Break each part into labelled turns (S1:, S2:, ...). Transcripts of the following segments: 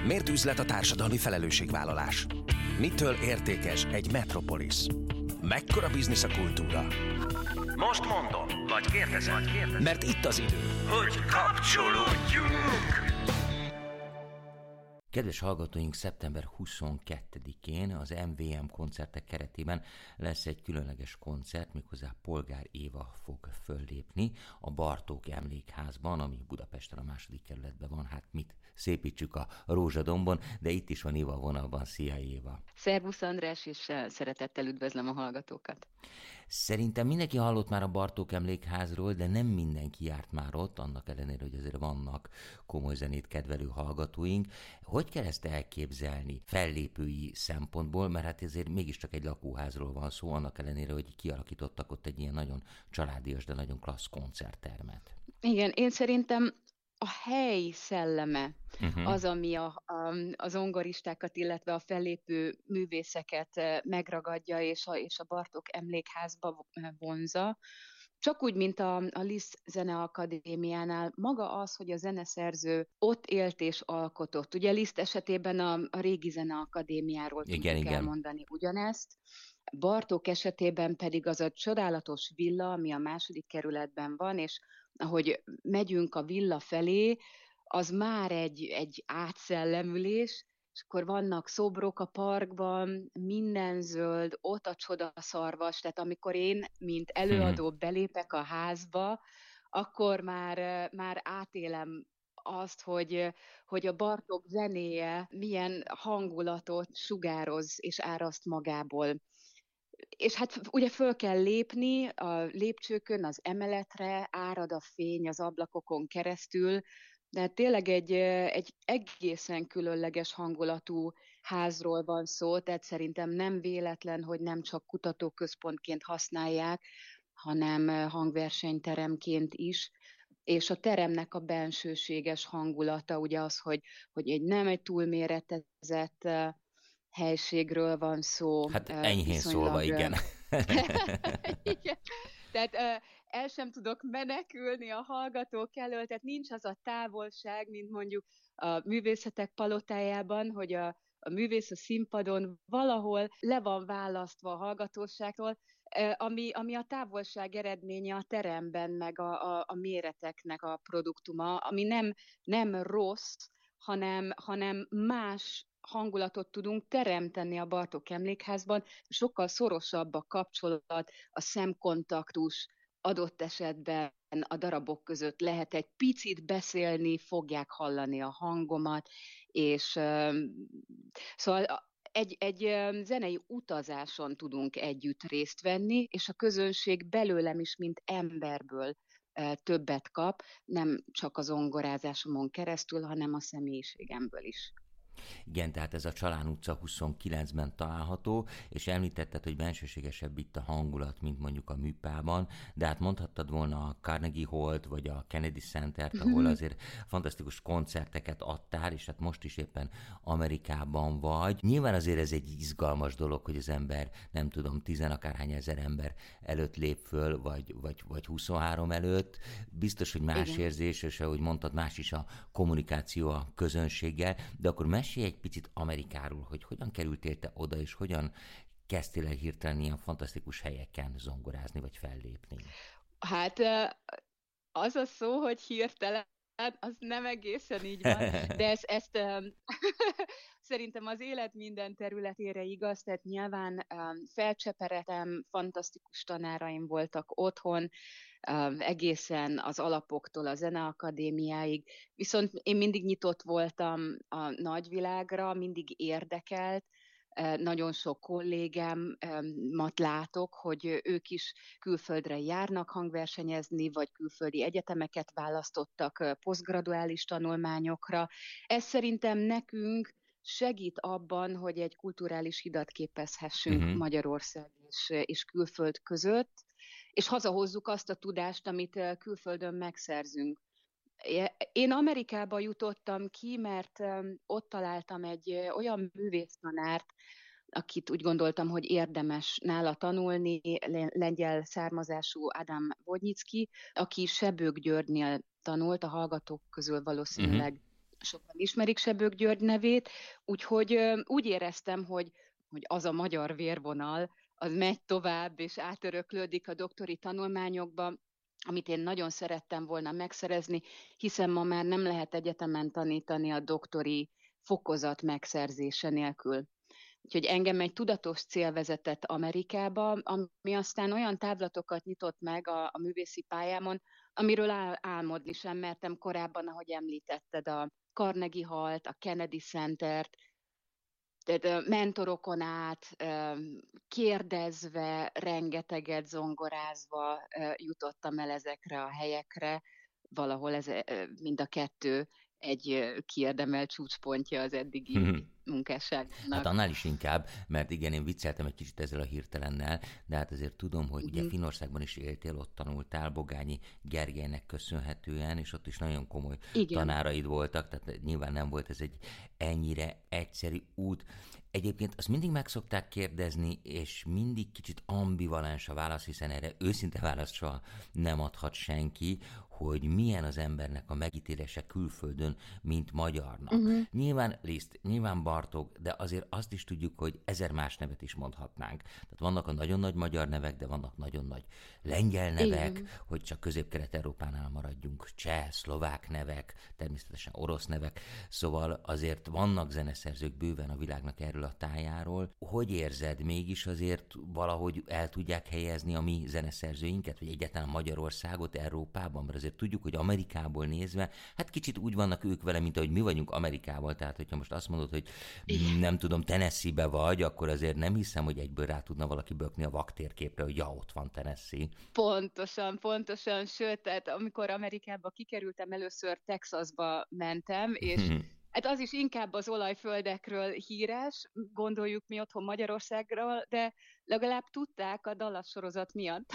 S1: Miért üzlet a társadalmi felelősségvállalás? Mitől értékes egy metropolis? Mekkora biznisz a kultúra?
S2: Most mondom, vagy kérdezem.
S1: Mert itt az idő,
S2: Hogy kapcsolódjunk!
S3: Kedves hallgatóink, szeptember 22-én az MVM koncertek keretében lesz egy különleges koncert, méghozzá Polgár Éva fog föllépni a Bartók Emlékházban, ami Budapesten a 2. kerületben van. Hát mit szépítsük a Rózsadombon, de itt is van Éva a vonalban. Szia, Éva!
S4: Szervusz, András, és szeretettel üdvözlöm a hallgatókat.
S3: Szerintem mindenki hallott már a Bartók Emlékházról, de nem mindenki járt már ott, annak ellenére, hogy azért vannak komoly zenét kedvelő hallgatóink. Hogy kell ezt elképzelni fellépői szempontból, mert hát ezért mégiscsak egy lakóházról van szó, annak ellenére, hogy kialakítottak ott egy ilyen nagyon családias, de nagyon klassz koncerttermet.
S4: Igen, én szerintem a hely szelleme az, ami a zongoristákat, illetve a fellépő művészeket megragadja, és a Bartók Emlékházba vonza. Csak úgy, mint a Liszt Zeneakadémiánál, maga az, hogy a zeneszerző ott élt és alkotott. Ugye Liszt esetében a régi Zeneakadémiáról tudjuk elmondani ugyanezt. Bartók esetében pedig az a csodálatos villa, ami a 2. kerületben van, és ahogy megyünk a villa felé, az már egy átszellemülés, és akkor vannak szobrok a parkban, minden zöld, ott a csodaszarvas, tehát amikor én, mint előadó belépek a házba, akkor már átélem azt, hogy a Bartók zenéje milyen hangulatot sugároz és áraszt magából. És hát ugye föl kell lépni a lépcsőkön, az emeletre, árad a fény az ablakokon keresztül, de tényleg egy egészen különleges hangulatú házról van szó, tehát szerintem nem véletlen, hogy nem csak kutatóközpontként használják, hanem hangversenyteremként is. És a teremnek a bensőséges hangulata, ugye az, hogy nem egy túlméretezett helységről van szó.
S3: Hát enyhén szólva, igen.
S4: Igen. Tehát el sem tudok menekülni a hallgatók elől, tehát nincs az a távolság, mint mondjuk a művészetek palotájában, hogy a művész a színpadon valahol le van választva a hallgatóságtól, ami a távolság eredménye a teremben, meg a méreteknek a produktuma, ami nem rossz, hanem más hangulatot tudunk teremteni a Bartók Emlékházban, sokkal szorosabb a kapcsolat, a szemkontaktus, adott esetben a darabok között lehet egy picit beszélni, fogják hallani a hangomat, és szóval egy zenei utazáson tudunk együtt részt venni, és a közönség belőlem is, mint emberből többet kap, nem csak az zongorázásomon keresztül, hanem a személyiségemből is.
S3: Igen, tehát ez a Csalán utca 29-ben található, és említetted, hogy bensőségesebb itt a hangulat, mint mondjuk a Műpában, de hát mondhattad volna a Carnegie Hallt, vagy a Kennedy Centert, ahol azért fantasztikus koncerteket adtál, és hát most is éppen Amerikában vagy. Nyilván azért ez egy izgalmas dolog, hogy az ember, nem tudom, 10 akárhány ezer ember előtt lép föl, vagy 23 előtt. Biztos, hogy más
S4: Igen.
S3: érzés, és ahogy mondtad, más is a kommunikáció a közönséggel, de akkor mesélj egy picit Amerikáról, hogy hogyan kerültél te oda, és hogyan kezdtél el hirtelen ilyen fantasztikus helyeken zongorázni, vagy fellépni?
S4: Hát az a szó, hogy hirtelen, az nem egészen így van, de ezt szerintem az élet minden területére igaz, tehát nyilván felcseperedtem, fantasztikus tanáraim voltak otthon, egészen az alapoktól a Zeneakadémiáig, viszont én mindig nyitott voltam a nagyvilágra, mindig érdekelt, nagyon sok kollégámat látok, hogy ők is külföldre járnak hangversenyezni, vagy külföldi egyetemeket választottak posztgraduális tanulmányokra. Ez szerintem nekünk segít abban, hogy egy kulturális hidat képezhessünk Magyarország és külföld között, és hazahozzuk azt a tudást, amit külföldön megszerzünk. Én Amerikába jutottam ki, mert ott találtam egy olyan művésztanárt, akit úgy gondoltam, hogy érdemes nála tanulni, lengyel származású Adam Wojnicki, aki Sebők Györgynél tanult, a hallgatók közül valószínűleg sokan ismerik Sebők György nevét, úgyhogy úgy éreztem, hogy az a magyar vérvonal, az megy tovább, és átöröklődik a doktori tanulmányokba, amit én nagyon szerettem volna megszerezni, hiszen ma már nem lehet egyetemen tanítani a doktori fokozat megszerzése nélkül. Úgyhogy engem egy tudatos cél vezetett Amerikába, ami aztán olyan távlatokat nyitott meg a művészi pályámon, amiről álmodni sem mertem korábban, ahogy említetted, a Carnegie Hallt, a Kennedy Centert, tehát mentorokon át, kérdezve, rengeteget zongorázva jutottam el ezekre a helyekre, valahol ez mind a kettő egy kiérdemelt csúcspontja az eddigi munkásságnak.
S3: Hát annál is inkább, mert igen, én vicceltem egy kicsit ezzel a hirtelennel, de hát azért tudom, hogy ugye Finnországban is éltél, ott tanultál Bogányi Gergelynek köszönhetően, és ott is nagyon komoly tanáraid voltak, tehát nyilván nem volt ez egy ennyire egyszerű út. Egyébként azt mindig meg szokták kérdezni, és mindig kicsit ambivalens a válasz, hiszen erre őszinte választ soha nem adhat senki, hogy milyen az embernek a megítélése külföldön, mint magyarnak. Nyilván Liszt, nyilván Bartók, de azért azt is tudjuk, hogy 1000 más nevet is mondhatnánk. Tehát vannak a nagyon nagy magyar nevek, de vannak nagyon nagy lengyel nevek, hogy csak Közép-Kelet-Európánál maradjunk, cseh, szlovák nevek, természetesen orosz nevek, szóval azért vannak zeneszerzők bőven a világnak erről a tájáról. Hogy érzed, mégis azért valahogy el tudják helyezni a mi zeneszerzőinket, vagy egyáltalán Magyarországot Európában? Mert azért tudjuk, hogy Amerikából nézve, hát kicsit úgy vannak ők vele, mint ahogy mi vagyunk Amerikával, tehát hogyha most azt mondod, hogy nem tudom, Tennessee-be vagy, akkor azért nem hiszem, hogy egyből rá tudna valaki bökni a vaktérképre, hogy ja, ott van Tennessee.
S4: Pontosan, sőt, tehát amikor Amerikába kikerültem, először Texasba mentem, és hát az is inkább az olajföldekről híres, gondoljuk mi otthon Magyarországról, de legalább tudták a Dallas sorozat miatt,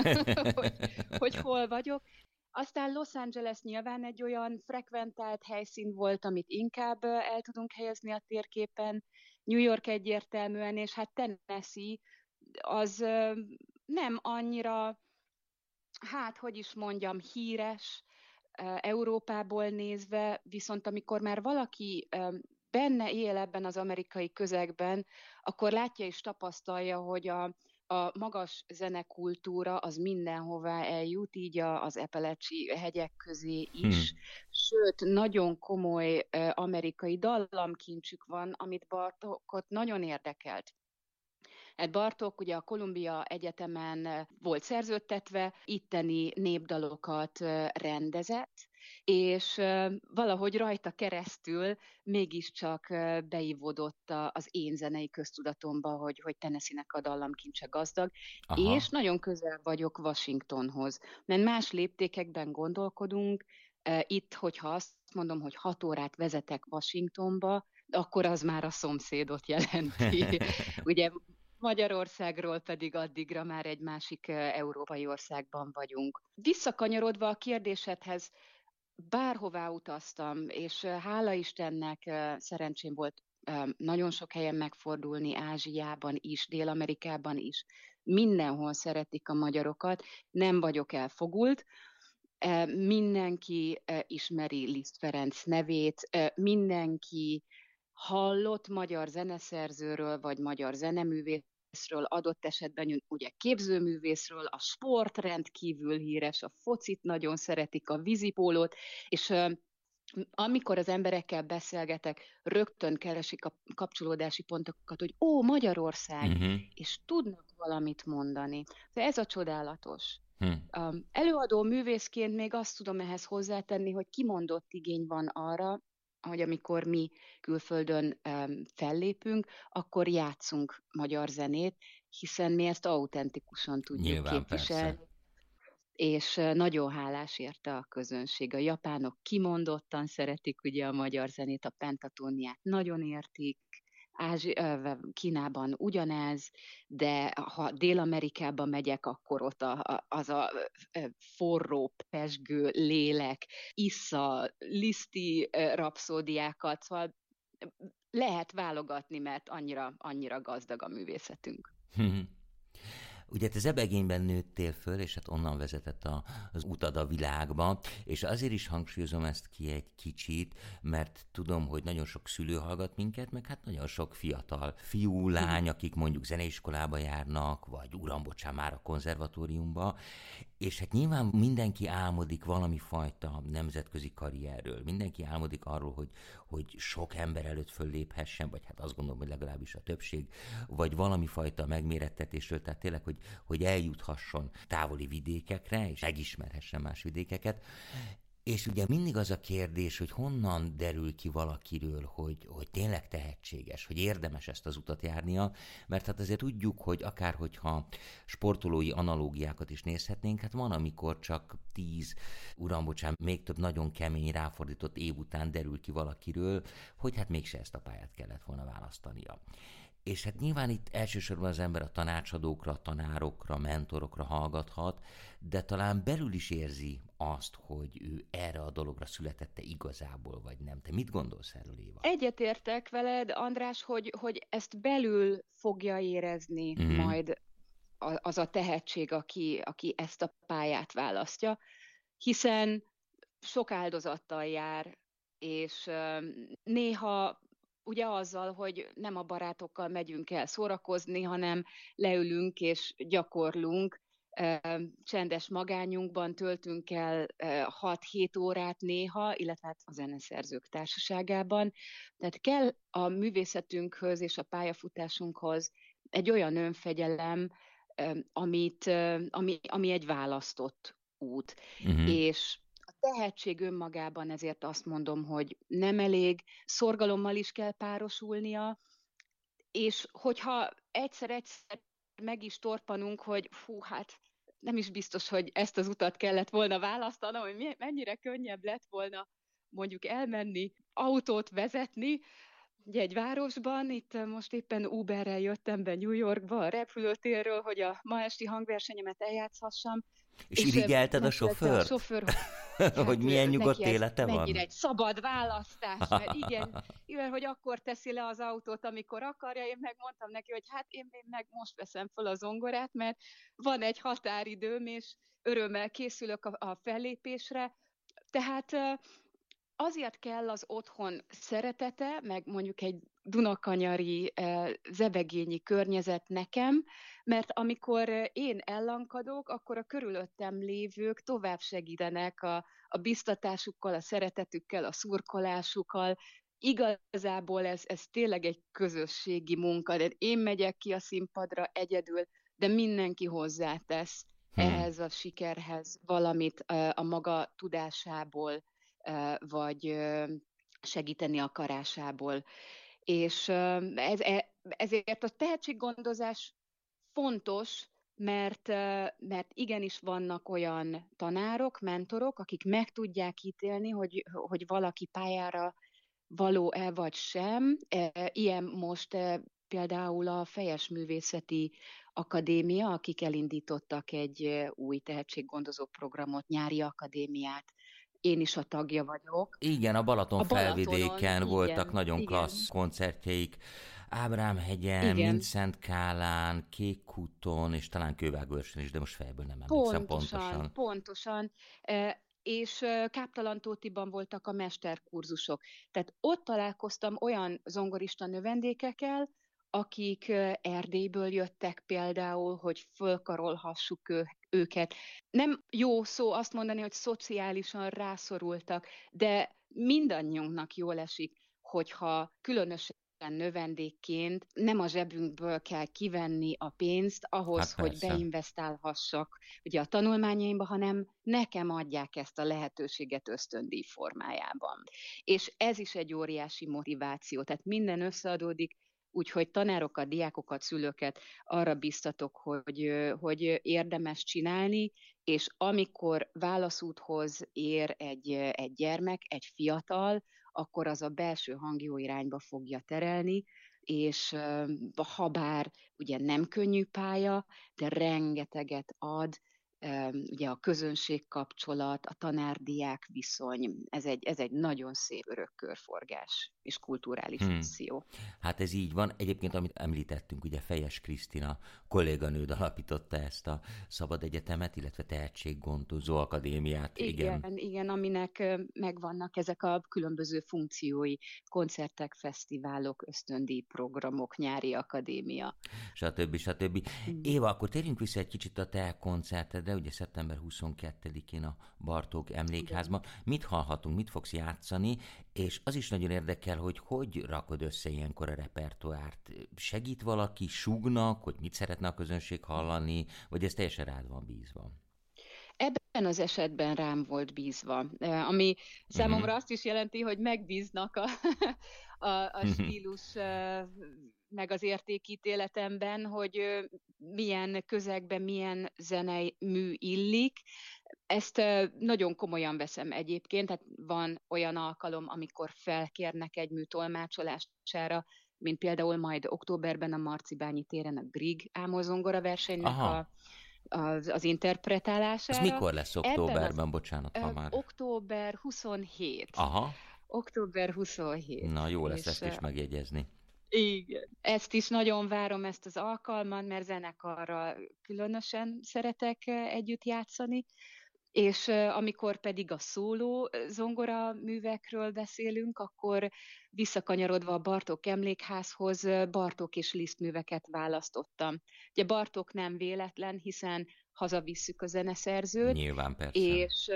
S4: hogy hol vagyok. Aztán Los Angeles nyilván egy olyan frekventált helyszín volt, amit inkább el tudunk helyezni a térképen, New York egyértelműen, és hát Tennessee az nem annyira, hát hogy is mondjam, híres Európából nézve, viszont amikor már valaki benne él ebben az amerikai közegben, akkor látja és tapasztalja, hogy a magas zenekultúra az mindenhová eljut, így az Appalachi hegyek közé is. Sőt, nagyon komoly amerikai dallamkincsük van, amit Bartókot nagyon érdekelt. Bartók ugye a Columbia Egyetemen volt szerződtetve, itteni népdalokat rendezett, és valahogy rajta keresztül mégiscsak beivódott az én zenei köztudatomba, hogy Tennessee-nek a dallamkincse gazdag, és nagyon közel vagyok Washingtonhoz. Mert más léptékekben gondolkodunk, itt, hogyha azt mondom, hogy 6 órát vezetek Washingtonba, akkor az már a szomszédot jelenti. Ugye Magyarországról pedig addigra már egy másik európai országban vagyunk. Visszakanyarodva a kérdésedhez, bárhová utaztam, és hála Istennek szerencsém volt nagyon sok helyen megfordulni, Ázsiában is, Dél-Amerikában is. Mindenhol szeretik a magyarokat, nem vagyok elfogult. Mindenki ismeri Liszt Ferenc nevét, mindenki hallott magyar zeneszerzőről, vagy magyar zeneművészről, adott esetben ugye képzőművészről, a sport rendkívül híres, a focit nagyon szeretik, a vízipólót, és amikor az emberekkel beszélgetek, rögtön keresik a kapcsolódási pontokat, hogy Magyarország, és tudnak valamit mondani. De ez a csodálatos. Előadó művészként még azt tudom ehhez hozzátenni, hogy kimondott igény van arra, hogy amikor mi külföldön fellépünk, akkor játszunk magyar zenét, hiszen mi ezt autentikusan tudjuk
S3: nyilván,
S4: képviselni.
S3: Persze.
S4: És nagyon hálás érte a közönség. A japánok kimondottan szeretik ugye a magyar zenét, a pentatóniát nagyon értik, Kínában ugyanez, de ha Dél-Amerikába megyek, akkor ott az a forró, pezsgő lélek, issza, liszti rapszódiákat, szóval lehet válogatni, mert annyira gazdag a művészetünk.
S3: Ugye te Zebegényben nőttél föl, és hát onnan vezetett az utad a világba, és azért is hangsúlyozom ezt ki egy kicsit, mert tudom, hogy nagyon sok szülő hallgat minket, meg hát nagyon sok fiatal fiú, lány, akik mondjuk zeneiskolába járnak, vagy uram, bocsán, már a konzervatóriumba, és hát nyilván mindenki álmodik valami fajta nemzetközi karrierről, mindenki álmodik arról, hogy sok ember előtt fölléphessen, vagy hát azt gondolom, hogy legalábbis a többség, vagy valami fajta megmérettetésről, tehát tényleg, hogy eljuthasson távoli vidékekre, és megismerhessen más vidékeket. És ugye mindig az a kérdés, hogy honnan derül ki valakiről, hogy tényleg tehetséges, hogy érdemes ezt az utat járnia, mert hát azért tudjuk, hogy akár hogyha sportolói analógiákat is nézhetnénk, hát van, amikor csak 10, uram, bocsán, még több nagyon kemény, ráfordított év után derül ki valakiről, hogy hát mégse ezt a pályát kellett volna választania. És hát nyilván itt elsősorban az ember a tanácsadókra, a tanárokra, mentorokra hallgathat, de talán belül is érzi azt, hogy ő erre a dologra születette igazából, vagy nem. Te mit gondolsz erről, Éva?
S4: Egyetértek veled, András, hogy ezt belül fogja érezni majd az a tehetség, aki ezt a pályát választja, hiszen sok áldozattal jár, és néha ugye azzal, hogy nem a barátokkal megyünk el szórakozni, hanem leülünk és gyakorlunk, csendes magányunkban töltünk el 6-7 órát néha, illetve hát a zeneszerzők társaságában. Tehát kell a művészetünkhöz és a pályafutásunkhoz egy olyan önfegyelem, ami egy választott út. És a tehetség önmagában ezért azt mondom, hogy nem elég, szorgalommal is kell párosulnia, és hogyha egyszer meg is torpanunk, hogy hát nem is biztos, hogy ezt az utat kellett volna választanom, hogy mennyire könnyebb lett volna mondjuk elmenni, autót vezetni, ugye egy városban, itt most éppen Uberrel jöttem be New Yorkba a repülőtérről, hogy a ma esti hangversenyemet eljátszhassam.
S3: És irigyelted a sofőrt? Hogy milyen nyugodt élete van?
S4: Mennyire egy szabad választás, mert igen, hogy akkor teszi le az autót, amikor akarja, én megmondtam neki, hogy hát én meg most veszem fel a zongorát, mert van egy határidőm, és örömmel készülök a fellépésre. Tehát azért kell az otthon szeretete, meg mondjuk egy dunakanyari, zebegényi környezet nekem, mert amikor én ellankadok, akkor a körülöttem lévők tovább segítenek a biztatásukkal, a szeretetükkel, a szurkolásukkal. Igazából ez tényleg egy közösségi munka, de én megyek ki a színpadra egyedül, de mindenki hozzátesz ehhez a sikerhez valamit a maga tudásából, vagy segíteni akarásából. És ezért a tehetséggondozás fontos, mert igenis vannak olyan tanárok, mentorok, akik meg tudják ítélni, hogy valaki pályára való-e vagy sem. Ilyen most például a Fejes Művészeti Akadémia, akik elindítottak egy új tehetséggondozó programot, nyári akadémiát. Én is a tagja vagyok.
S3: Igen, a Balaton felvidéken voltak
S4: igen,
S3: nagyon klassz koncertjeik. Ábrámhegyen, Mindszenty Kálán, Kékkúton, és talán Kővágőrsön is, de most fejből nem emlékszem pontosan.
S4: Pontosan. És Káptalan-Tótiban voltak a mesterkurzusok. Tehát ott találkoztam olyan zongorista növendékekkel, akik Erdélyből jöttek például, hogy fölkarolhassuk őket. Nem jó szó azt mondani, hogy szociálisan rászorultak, de mindannyiunknak jól esik, hogyha különösen növendékként nem a zsebünkből kell kivenni a pénzt ahhoz, hogy beinvestálhassak ugye a tanulmányaimba, hanem nekem adják ezt a lehetőséget ösztöndíj formájában. És ez is egy óriási motiváció, tehát minden összeadódik, úgyhogy tanárokat, diákokat, szülőket arra biztatok, hogy érdemes csinálni, és amikor válaszúthoz ér egy gyermek, egy fiatal, akkor az a belső hangjó irányba fogja terelni, és habár ugye nem könnyű pálya, de rengeteget ad, ugye a közönség kapcsolat, a tanár-diák viszony, ez egy nagyon szép örök körforgás és kulturális misszió.
S3: Hát ez így van. Egyébként, amit említettünk, ugye Fejes Krisztina kolléganőd alapította ezt a Szabad Egyetemet, illetve Tehetséggondozó Akadémiát.
S4: Igen, aminek megvannak ezek a különböző funkciói, koncertek, fesztiválok, ösztöndíjprogramok, nyári akadémia.
S3: Stb. Éva, akkor térjünk vissza egy kicsit a te koncertedre, ugye szeptember 22-én a Bartók Emlékházban. Mit hallhatunk, mit fogsz játszani, és az is nagyon érdekel, hogy rakod össze ilyenkor a repertoárt. Segít valaki, súgnak, hogy mit szeretne a közönség hallani, vagy ez teljesen rád van bízva?
S4: Ebben az esetben rám volt bízva, ami számomra azt is jelenti, hogy megbíznak a stílus meg az értékítéletemben, hogy milyen közegben, milyen zenemű illik. Ezt nagyon komolyan veszem egyébként, tehát van olyan alkalom, amikor felkérnek egy mű tolmácsolására, mint például majd októberben a Marcibányi téren a Grieg ámozongora versenynek az interpretálására.
S3: Ez mikor lesz októberben, bocsánat, ha már?
S4: Október 27. Október 27.
S3: Na, jó lesz ezt is megjegyezni.
S4: Igen. Ezt is nagyon várom, ezt az alkalmat, mert zenekarral különösen szeretek együtt játszani, és amikor pedig a szóló zongora művekről beszélünk, akkor visszakanyarodva a Bartók Emlékházhoz, Bartók és Liszt műveket választottam. Ugye Bartók nem véletlen, hiszen hazavisszük a zeneszerzőt.
S3: Nyilván, persze.
S4: És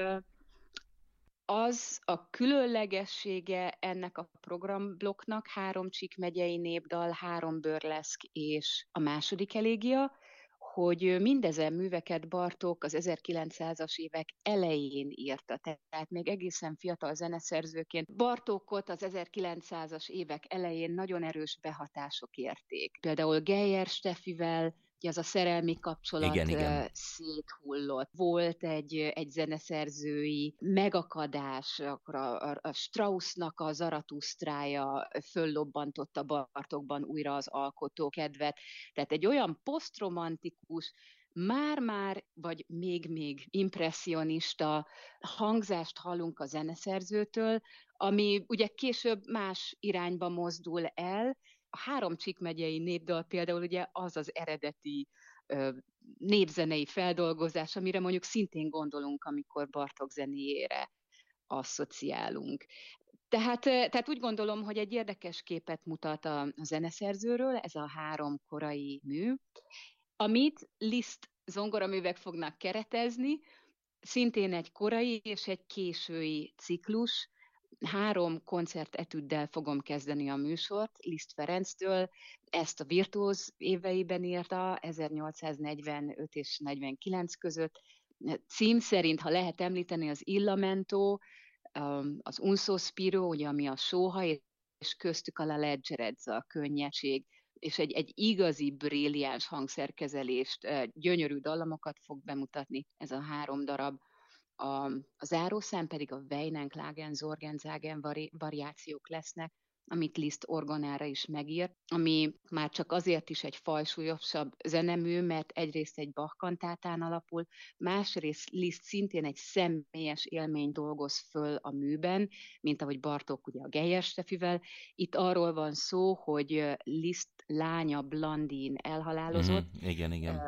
S4: az a különlegessége ennek a programblokknak, 3 Csík megyei népdal, 3 burleszk és a második elégia, hogy mindezen műveket Bartók az 1900-as évek elején írta, tehát még egészen fiatal zeneszerzőként. Bartókot az 1900-as évek elején nagyon erős behatások érték. Például Geyer Steffivel, ugye az a szerelmi kapcsolat
S3: igen.
S4: széthullott. Volt egy zeneszerzői megakadás, akkor a Straussnak a Zaratusztrája föllobbantotta Bartókban újra az alkotó kedvet. Tehát egy olyan posztromantikus, már-már, vagy még impresszionista hangzást hallunk a zeneszerzőtől, ami ugye később más irányba mozdul el. A 3 Csík megyei népdal például ugye az az eredeti népzenei feldolgozás, amire mondjuk szintén gondolunk, amikor Bartók zenéjére asszociálunk. Tehát úgy gondolom, hogy egy érdekes képet mutat a zeneszerzőről, ez a 3 korai mű, amit Liszt zongoraművek fognak keretezni, szintén egy korai és egy késői ciklus. 3 koncertetüddel fogom kezdeni a műsort, Liszt Ferenctől, ezt a virtuóz éveiben írta, 1845 és 49 között. Cím szerint, ha lehet említeni, az Illamento, az Un Sospiro, ugye, ami a sóha, és köztük a La Leggerezza, a könnyedség, és egy igazi brilliáns hangszerkezelést, gyönyörű dallamokat fog bemutatni ez a 3 darab. A zárószám pedig a Weinenklagen, Sorgensagen variációk lesznek, amit Liszt orgonára is megírt, ami már csak azért is egy fajsúlyosabb zenemű, mert egyrészt egy Bach kantátán alapul, másrészt Liszt szintén egy személyes élmény dolgoz föl a műben, mint ahogy Bartók ugye a Geyer Steffivel. Itt arról van szó, hogy Liszt lánya Blandine elhalálozott,
S3: igen.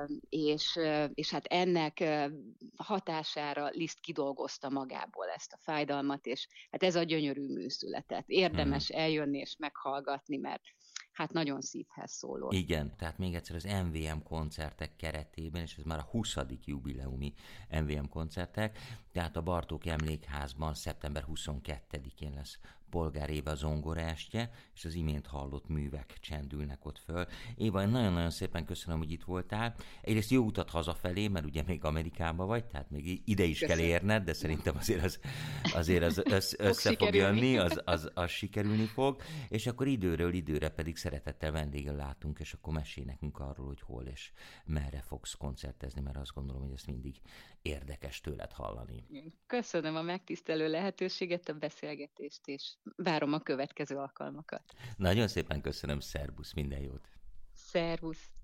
S4: És hát ennek hatására Liszt kidolgozta magából ezt a fájdalmat, és hát ez a gyönyörű mű született. Érdemes eljönni és meghallgatni, mert hát nagyon szívhez szóló.
S3: Igen, tehát még egyszer az MVM koncertek keretében, és ez már a 20. jubileumi MVM koncertek, tehát a Bartók Emlékházban szeptember 22-én lesz Polgár Éva zongorástje, és az imént hallott művek csendülnek ott föl. Éva, nagyon-nagyon szépen köszönöm, hogy itt voltál. Egyrészt jó utat hazafelé, mert ugye még Amerikában vagy, tehát még ide is kell érned, de szerintem azért az össze fog jönni, az sikerülni fog, és akkor időről időre pedig szeretettel vendéggel látunk, és akkor mesélj nekünk arról, hogy hol és merre fogsz koncertezni, mert azt gondolom, hogy ezt mindig érdekes tőled hallani.
S4: Köszönöm a megtisztelő lehetőséget, a beszélgetést, és várom a következő alkalmakat.
S3: Nagyon szépen köszönöm, szervusz, minden jót!
S4: Szervusz!